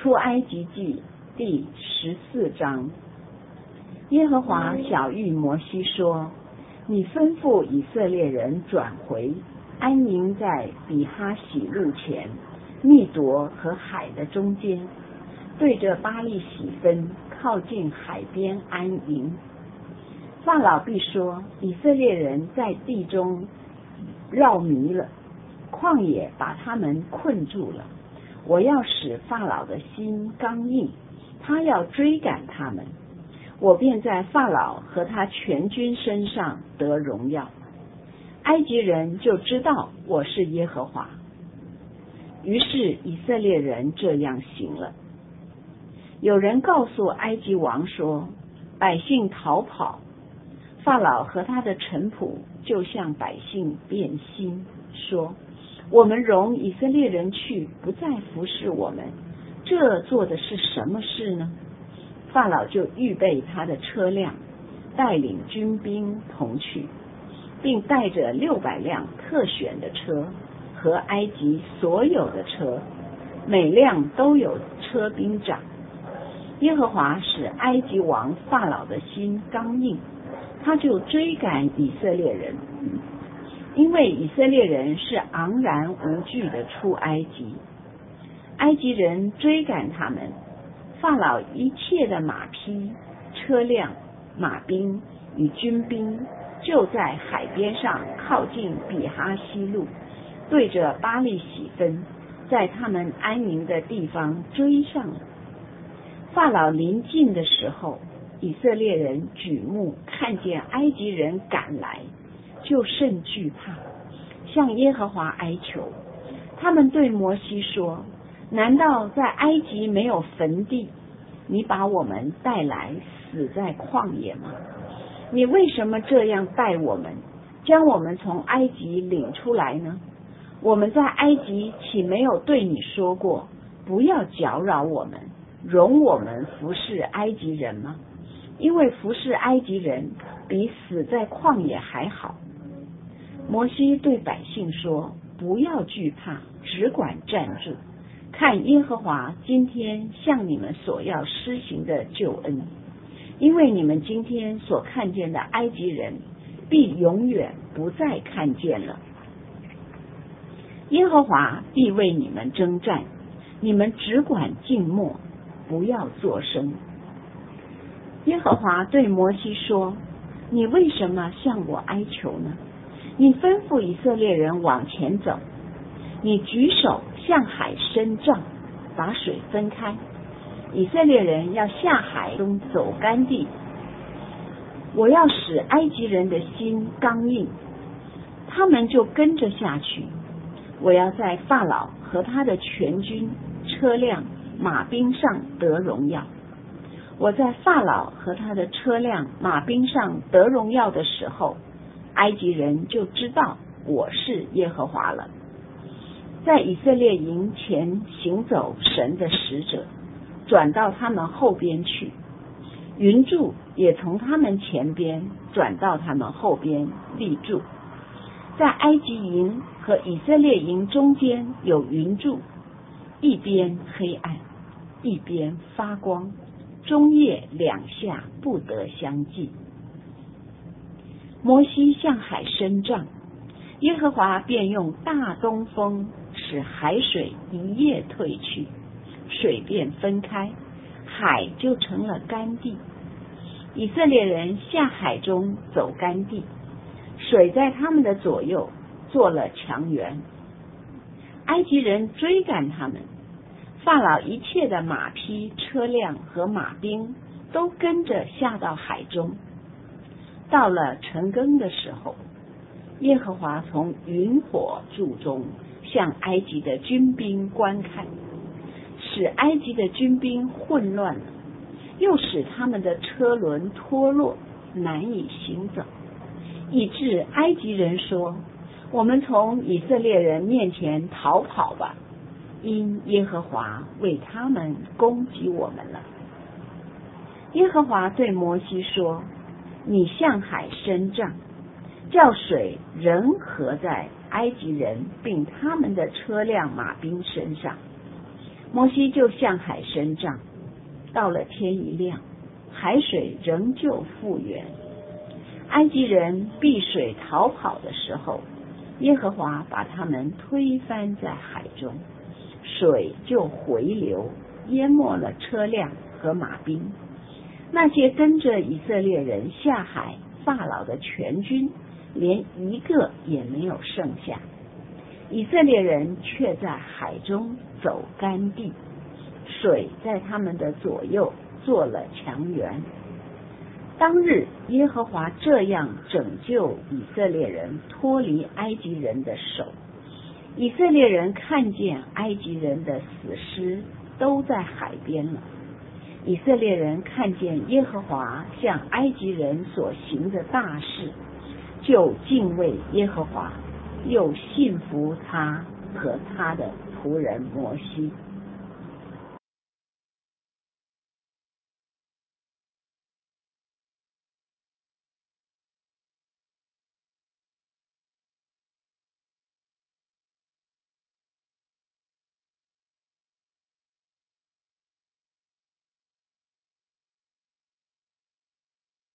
出埃及记第14章。耶和华晓谕摩西说：你吩咐以色列人转回，安营在比哈喜路前，密夺和海的中间，对着巴力喜分，靠近海边安营。法老必说：以色列人在地中绕迷了，旷野把他们困住了。我要使法老的心刚硬，他要追赶他们，我便在法老和他全军身上得荣耀。埃及人就知道我是耶和华。于是以色列人这样行了。有人告诉埃及王说：百姓逃跑。法老和他的臣仆就向百姓变心，说：我们容以色列人去，不再服侍我们，这做的是什么事呢？法老就预备他的车辆，带领军兵同去，并带着600辆特选的车和埃及所有的车，每辆都有车兵长。耶和华使埃及王法老的心刚硬，他就追赶以色列人，因为以色列人是昂然无惧的出埃及。埃及人追赶他们，法老一切的马匹、车辆、马兵与军兵就在海边上靠近比哈西路，对着巴力喜分，在他们安营的地方追上了。法老临近的时候，以色列人举目看见埃及人赶来，就甚惧怕，向耶和华哀求。他们对摩西说：难道在埃及没有坟地？你把我们带来死在旷野吗？你为什么这样待我们，将我们从埃及领出来呢？我们在埃及岂没有对你说过，不要搅扰我们，容我们服侍埃及人吗？因为服侍埃及人比死在旷野还好。摩西对百姓说：不要惧怕，只管站住，看耶和华今天向你们所要施行的救恩，因为你们今天所看见的埃及人，必永远不再看见了。耶和华必为你们征战，你们只管静默，不要作声。耶和华对摩西说：你为什么向我哀求呢？你吩咐以色列人往前走，你举手向海伸杖，把水分开，以色列人要下海中走干地。我要使埃及人的心刚硬，他们就跟着下去。我要在法老和他的全军、车辆、马兵上得荣耀。我在法老和他的车辆、马兵上得荣耀的时候，埃及人就知道我是耶和华了。在以色列营前行走神的使者，转到他们后边去，云柱也从他们前边转到他们后边立住。在埃及营和以色列营中间有云柱，一边黑暗，一边发光，中夜两下不得相近。摩西向海伸杖，耶和华便用大东风使海水一夜退去，水便分开，海就成了干地。以色列人下海中走干地，水在他们的左右做了墙垣。埃及人追赶他们，法老一切的马匹、车辆和马兵都跟着下到海中。到了晨更的时候，耶和华从云火柱中向埃及的军兵观看，使埃及的军兵混乱了，又使他们的车轮脱落，难以行走，以致埃及人说：我们从以色列人面前逃跑吧，因耶和华为他们攻击我们了。耶和华对摩西说：你向海伸杖，叫水仍合在埃及人并他们的车辆马兵身上。 摩西就向海伸杖，到了天一亮，海水仍旧复原。埃及人避水逃跑的时候，耶和华把他们推翻在海中，水就回流，淹没了车辆和马兵。那些跟着以色列人下海法老的全军，连一个也没有剩下。以色列人却在海中走干地，水在他们的左右做了墙垣。当日耶和华这样拯救以色列人脱离埃及人的手。以色列人看见埃及人的死尸都在海边了。以色列人看见耶和华向埃及人所行的大事，就敬畏耶和华，又信服他和他的仆人摩西。